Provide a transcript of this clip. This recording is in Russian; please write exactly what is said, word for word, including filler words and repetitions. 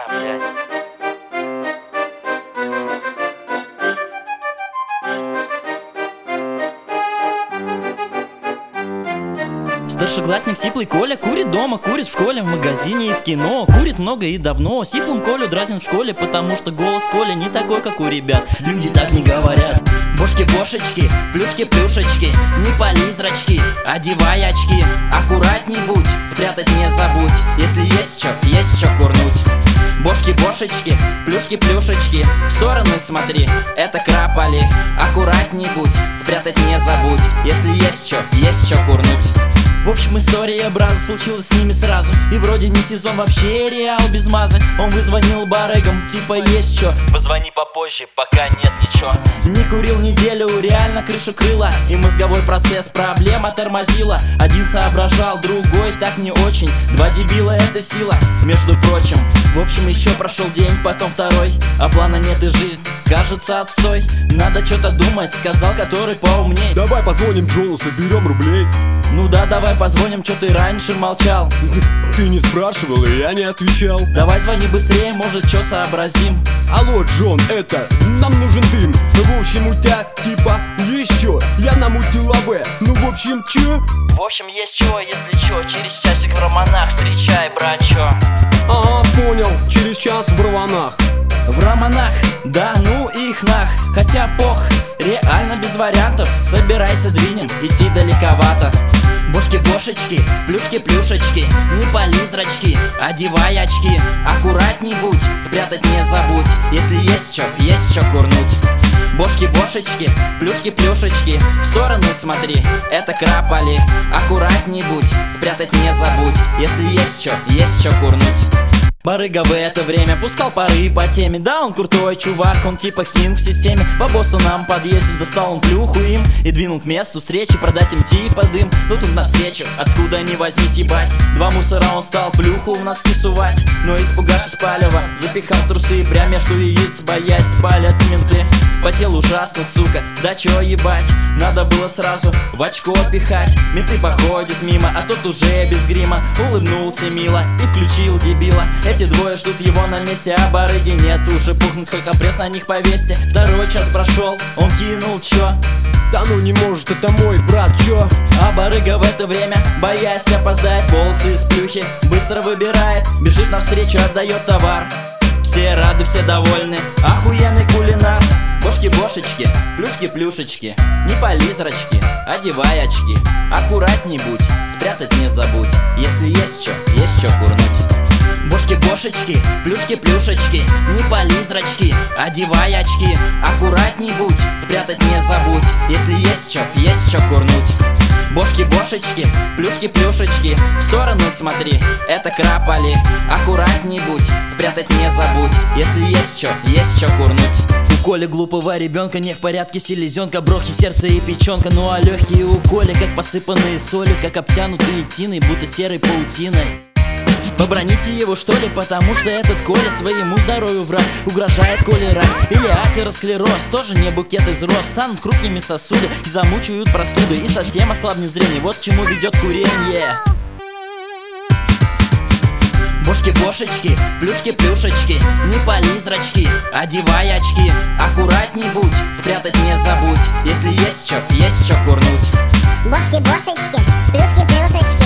блядь. Старшеклассник Сиплый Коля курит дома, курит в школе, в магазине и в кино. Курит много и давно. Сиплым Колю дразнят в школе, потому что голос Коля не такой, как у ребят. Люди так не говорят. Бошки-бошечки, плюшки-плюшечки, не пали зрачки, одевай очки. Аккуратней будь, спрятать не забудь, если есть чё, есть чё курнуть. Бошки-бошечки, плюшки-плюшечки, в стороны смотри, это крапали. Аккуратней будь, спрятать не забудь, если есть чё, есть чё курнуть. В общем, история Браза случилась с ними сразу. И вроде не сезон, вообще реал без мазы. Он вызвонил барыгам, типа есть чё, позвони попозже, пока нет ничего. Не курил неделю, реально крыша крыла, и мозговой процесс проблема тормозила. Один соображал, другой так не очень. Два дебила это сила, между прочим. В общем, еще прошел день, потом второй, а плана нет и жизнь кажется отстой. Надо что-то думать, сказал который поумней. Давай позвоним Джону, соберем рублей. Ну да, давай позвоним, что ты раньше молчал. Ты не спрашивал, и я не отвечал. Давай звони быстрее, может что сообразим. Алло, Джон, это, нам нужен дым. Ну в общем у тебя типа есть чё? Я намутил АВ, ну в общем чё? В общем есть чего, если чё, через часик в Романах встречай, брачо. Ага, понял, через час в Романах. В Романах, да ну их нах. Хотя пох, реально без вариантов. Собирайся, двинем, идти далековато. Бошки-бошечки, плюшки-плюшечки, не пали зрачки, одевай очки. Аккуратней будь, спрятать не забудь, если есть чё, есть чё курнуть. Бошки-бошечки, плюшки-плюшечки, в стороны смотри, это крапали. Аккуратней будь, спрятать не забудь, если есть чё, есть чё курнуть. Барыга в это время пускал пары по теме. Да, он крутой чувак, он типа кинг в системе. По боссу нам подъезде достал он плюху им и двинул к месту встречи, продать им типа дым. Ну тут навстречу, откуда ни возьми съебать. Два мусора он стал плюху в носки сувать, но испугавшись палева, запихал в трусы прям между яиц, боясь спалят менты. Потел ужасно, сука, да чё ебать, надо было сразу в очко пихать. Менты походят мимо, а тот уже без грима улыбнулся мило и включил дебила. Эти двое ждут его на месте, а барыги нет. Уже пухнут, хоть компресс на них повесьте. Второй час прошел, он кинул чё? Да ну не может, это мой брат, чё? А барыга в это время, боясь опоздать, волосы из плюхи быстро выбирает, бежит навстречу, отдает товар. Все рады, все довольны, охуенный кулинар. Бошки-бошечки, плюшки-плюшечки, не пали зрачки, одевай очки. Аккуратней будь, спрятать не забудь, если есть чё, есть чё курнуть. Бошки-бошечки, плюшки-плюшечки, не пали зрачки, одевай очки. Аккуратней будь, спрятать не забудь, если есть чё, есть чё курнуть. Бошки-бошечки, плюшки-плюшечки, в стороны смотри, это крапали. Аккуратней будь, спрятать не забудь, если есть чё, есть чё курнуть. У Коли глупого ребенка не в порядке селезенка, брохи, сердце и печенка. Ну а легкие у Коли как посыпанные солью, как обтянутые тиной, будто серой паутиной. Поброните его что ли, потому что этот Коля своему здоровью враг. Угрожает Коле рак или атеросклероз, тоже не букет из роз. Станут крупными сосуды и замучают простуды, и совсем ослабнет зрение, вот к чему ведет курение. Бошки-бошечки, плюшки-плюшечки, не пали зрачки, одевай очки. Аккуратней будь, спрятать не забудь, если есть чё, есть чё курнуть. Бошки-бошечки, плюшки-плюшечки,